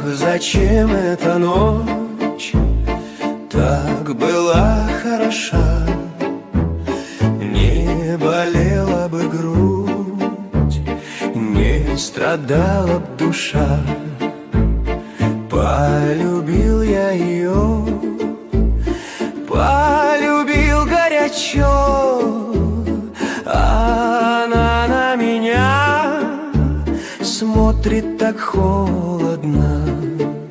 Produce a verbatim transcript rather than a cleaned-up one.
зачем эта ночь так была хороша? Не болела бы грудь, не страдала б душа. Полюбил я ее, полюбил горячо, а она на меня смотрит так холодно.